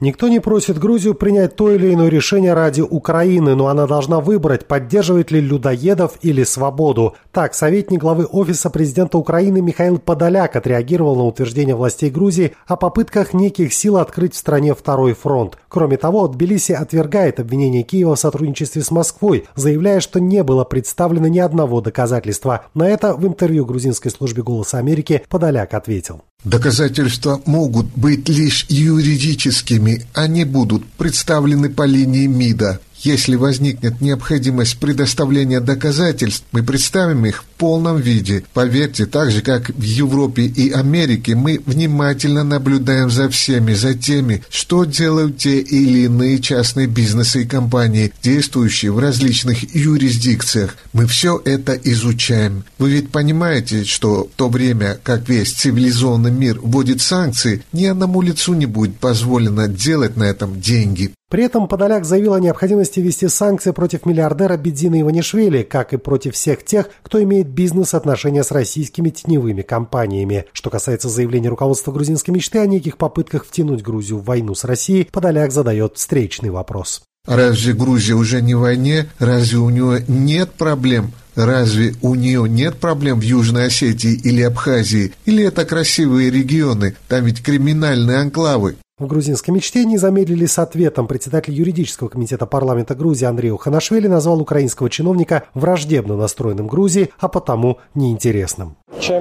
Никто не просит Грузию принять то или иное решение ради Украины, но она должна выбрать, поддерживает ли людоедов или свободу. Так, советник главы Офиса президента Украины Михаил Подоляк отреагировал на утверждение властей Грузии о попытках неких сил открыть в стране второй фронт. Кроме того, Тбилиси отвергает обвинение Киева в сотрудничестве с Москвой, заявляя, что не было представлено ни одного доказательства. На это в интервью грузинской службе «Голоса Америки» Подоляк ответил. Доказательства могут быть лишь юридическими, они будут представлены по линии МИДа. Если возникнет необходимость предоставления доказательств, мы представим их в полном виде. Поверьте, так же, как в Европе и Америке, мы внимательно наблюдаем за всеми, за теми, что делают те или иные частные бизнесы и компании, действующие в различных юрисдикциях. Мы все это изучаем. Вы ведь понимаете, что в то время, как весь цивилизованный мир вводит санкции, ни одному лицу не будет позволено делать на этом деньги. При этом Подоляк заявил о необходимости ввести санкции против миллиардера Бедзина Иванишвили, как и против всех тех, кто имеет бизнес-отношения с российскими теневыми компаниями. Что касается заявления руководства грузинской мечты о неких попытках втянуть Грузию в войну с Россией, Подоляк задает встречный вопрос. Разве Грузия уже не в войне? Разве у нее нет проблем? Разве у нее нет проблем в Южной Осетии или Абхазии? Или это красивые регионы? Там ведь криминальные анклавы. В грузинской мечте не замедлили с ответом. Председатель юридического комитета парламента Грузии Андрей Уханашвили назвал украинского чиновника враждебно настроенным Грузии, а потому неинтересным.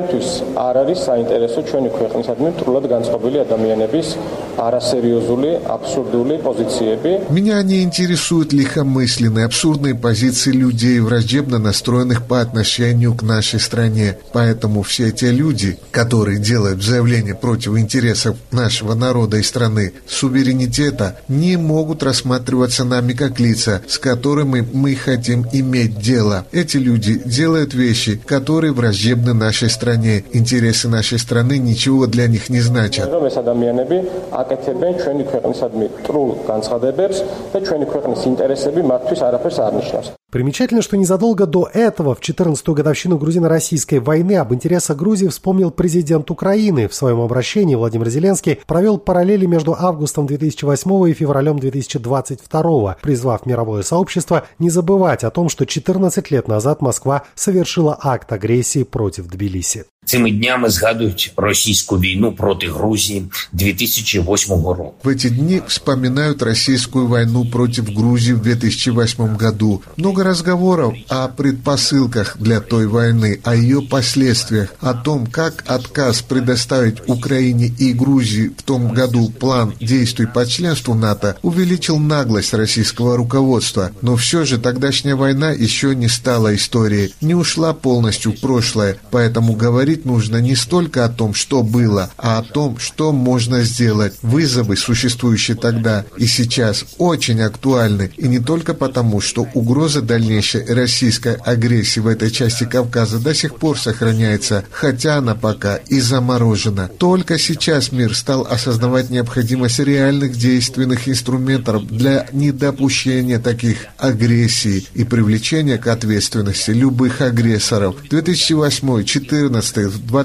Меня не интересуют легкомысленные, абсурдные позиции людей, враждебно настроенных по отношению к нашей стране. Поэтому все те люди, которые делают заявления против интересов нашего народа и страны, суверенитета, не могут рассматриваться нами как лица, с которыми мы хотим иметь дело. Эти люди делают вещи, которые враждебны нашей стране. Интересы нашей страны ничего для них не значат. Примечательно, что незадолго до этого, в 14-ю годовщину грузино-российской войны, об интересах Грузии вспомнил президент Украины. В своем обращении Владимир Зеленский провел параллели между августом 2008 и февралем 2022, призвав мировое сообщество не забывать о том, что 14 лет назад Москва совершила акт агрессии против Тбилиси. Цими днями згадують російську війну проти Грузії 2008 року. В эти дни вспоминают российскую войну против Грузии в 2008 году. Много разговоров о предпосылках для той войны, о ее последствиях, о том, как отказ предоставить Украине и Грузии в том году план действий по членству НАТО увеличил наглость российского руководства. Но все же тогдашняя война еще не стала историей, не ушла полностью в прошлое, поэтому говорить нужно не столько о том, что было, а о том, что можно сделать. Вызовы, существующие тогда и сейчас, очень актуальны. И не только потому, что угроза дальнейшей российской агрессии в этой части Кавказа до сих пор сохраняется, хотя она пока и заморожена. Только сейчас мир стал осознавать необходимость реальных действенных инструментов для недопущения таких агрессий и привлечения к ответственности любых агрессоров. 2008, 14,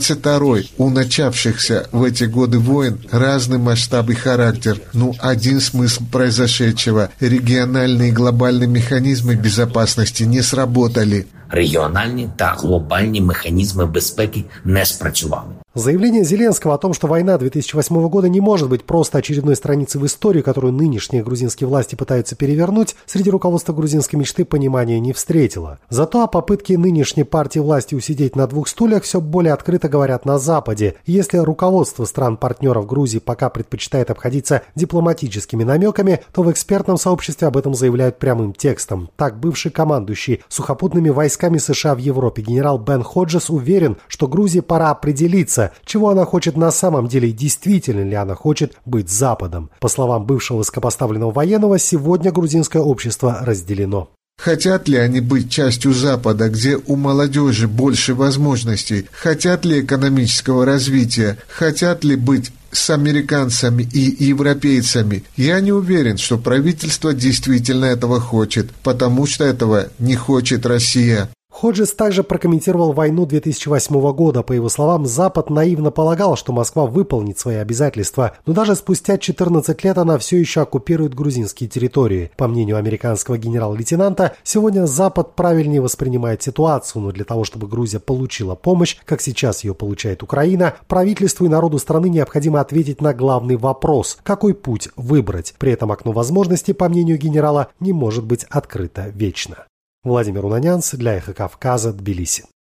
22 у начавшихся в эти годы войн разный масштаб и характер, один смысл произошедшего. Региональные и глобальные механизмы безопасности не сработали. Регіональні та глобальні механізми безпеки не спрацювали. Заявление Зеленского о том, что война 2008 года не может быть просто очередной страницей в истории, которую нынешние грузинские власти пытаются перевернуть, среди руководства грузинской мечты понимания не встретило. Зато о попытке нынешней партии власти усидеть на двух стульях все более открыто говорят на Западе. Если руководство стран-партнеров Грузии пока предпочитает обходиться дипломатическими намеками, то в экспертном сообществе об этом заявляют прямым текстом. Так, бывший командующий сухопутными войсками США в Европе генерал Бен Ходжес уверен, что Грузии пора определиться, чего она хочет на самом деле и действительно ли она хочет быть Западом. По словам бывшего высокопоставленного военного, сегодня грузинское общество разделено. Хотят ли они быть частью Запада, где у молодежи больше возможностей? Хотят ли экономического развития? Хотят ли быть с американцами и европейцами? Я не уверен, что правительство действительно этого хочет, потому что этого не хочет Россия. Ходжес также прокомментировал войну 2008 года. По его словам, Запад наивно полагал, что Москва выполнит свои обязательства, но даже спустя 14 лет она все еще оккупирует грузинские территории. По мнению американского генерал-лейтенанта, сегодня Запад правильнее воспринимает ситуацию, но для того, чтобы Грузия получила помощь, как сейчас ее получает Украина, правительству и народу страны необходимо ответить на главный вопрос – какой путь выбрать. При этом окно возможностей, по мнению генерала, не может быть открыто вечно. Владимир Унанянц для Эхо Кавказа, Тбилиси.